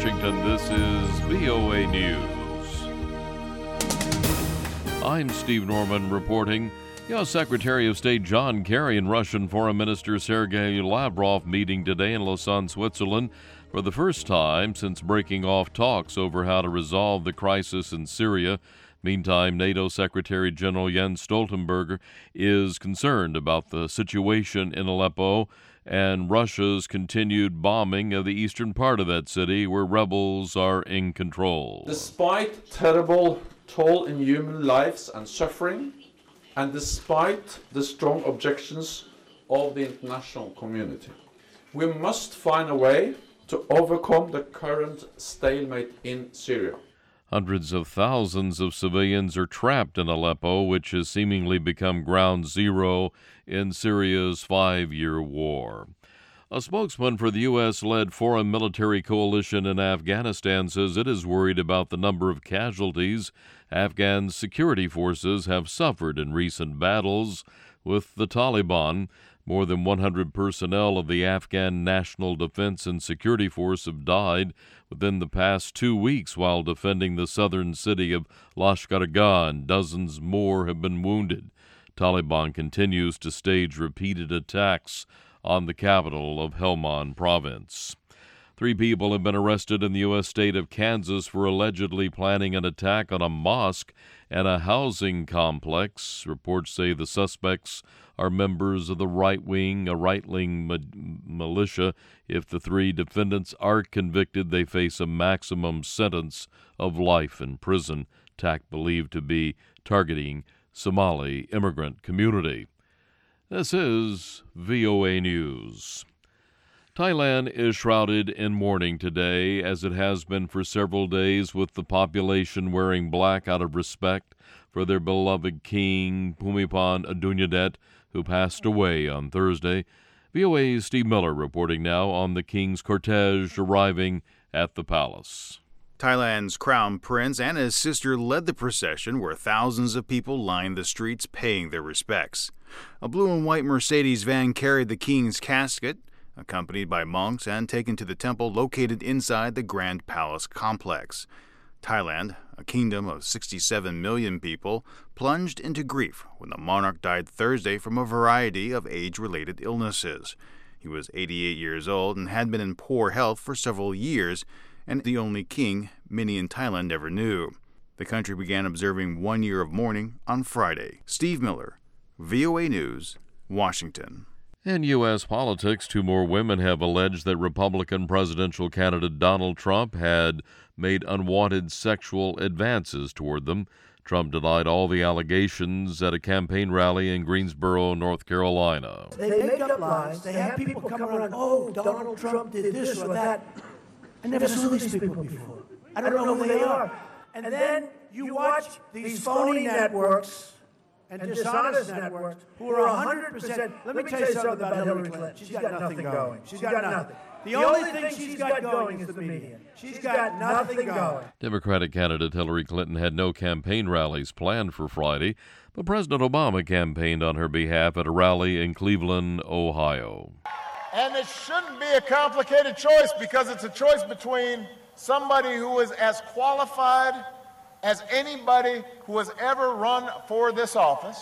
Washington, this is VOA News. I'm Steve Norman reporting. U.S. Secretary of State John Kerry and Russian Foreign Minister Sergei Lavrov meeting today in Lausanne, Switzerland, for the first time since breaking off talks over how to resolve the crisis in Syria. Meantime, NATO Secretary General Jens Stoltenberg is concerned about the situation in Aleppo and Russia's continued bombing of the eastern part of that city where rebels are in control. Despite terrible toll in human lives and suffering, and despite the strong objections of the international community, we must find a way to overcome the current stalemate in Syria. Hundreds of thousands of civilians are trapped in Aleppo, which has seemingly become ground zero in Syria's 5-year war. A spokesman for the U.S.-led foreign military coalition in Afghanistan says it is worried about the number of casualties Afghan security forces have suffered in recent battles with the Taliban. More than 100 personnel of the Afghan National Defense and Security Force have died within the past 2 weeks while defending the southern city of Lashkar-Gah, and dozens more have been wounded. Taliban continues to stage repeated attacks on the capital of Helmand province. 3 people have been arrested in the U.S. state of Kansas for allegedly planning an attack on a mosque and a housing complex. Reports say the suspects are members of the right-wing militia. If the 3 defendants are convicted, they face a maximum sentence of life in prison. Attack believed to be targeting Somali immigrant community. This is VOA News. Thailand is shrouded in mourning today, as it has been for several days, with the population wearing black out of respect for their beloved king, Bhumibol Adulyadej, who passed away on Thursday. VOA's Steve Miller reporting now on the king's cortege arriving at the palace. Thailand's crown prince and his sister led the procession, where thousands of people lined the streets paying their respects. A blue and white Mercedes van carried the king's casket, accompanied by monks, and taken to the temple located inside the Grand Palace complex. Thailand, a kingdom of 67 million people, plunged into grief when the monarch died Thursday from a variety of age-related illnesses. He was 88 years old and had been in poor health for several years, and the only king many in Thailand ever knew. The country began observing 1 year of mourning on Friday. Steve Miller, VOA News, Washington. In U.S. politics, 2 more women have alleged that Republican presidential candidate Donald Trump had made unwanted sexual advances toward them. Trump denied all the allegations at a campaign rally in Greensboro, North Carolina. They make up lies. They have people come around, oh, Donald Trump did this or that. I never saw these people before. I don't know who they are. And then you watch these phony networks and dishonest networks who are 100%. Let me tell you something about Hillary Clinton. She's got nothing going. She's got nothing. The only thing she's got going is the media. She's got nothing going. Democratic candidate Hillary Clinton had no campaign rallies planned for Friday, but President Obama campaigned on her behalf at a rally in Cleveland, Ohio. And it shouldn't be a complicated choice, because it's a choice between somebody who is as qualified as anybody who has ever run for this office,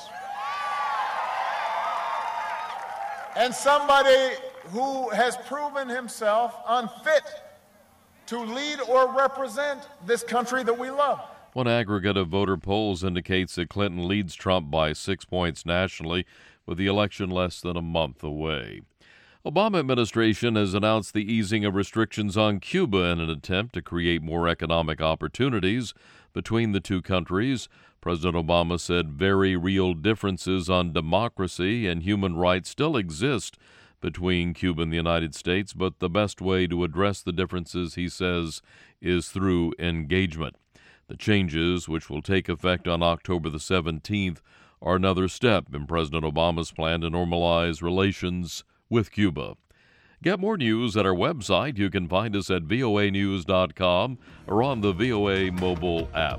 and somebody who has proven himself unfit to lead or represent this country that we love. One aggregate of voter polls indicates that Clinton leads Trump by 6 points nationally, with the election less than a month away. Obama administration has announced the easing of restrictions on Cuba in an attempt to create more economic opportunities between the 2 countries. President Obama said very real differences on democracy and human rights still exist between Cuba and the United States, but the best way to address the differences, he says, is through engagement. The changes, which will take effect on October the 17th, are another step in President Obama's plan to normalize relations with Cuba. Get more news at our website. You can find us at voanews.com or on the VOA mobile app.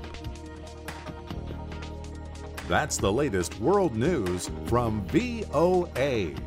That's the latest world news from VOA.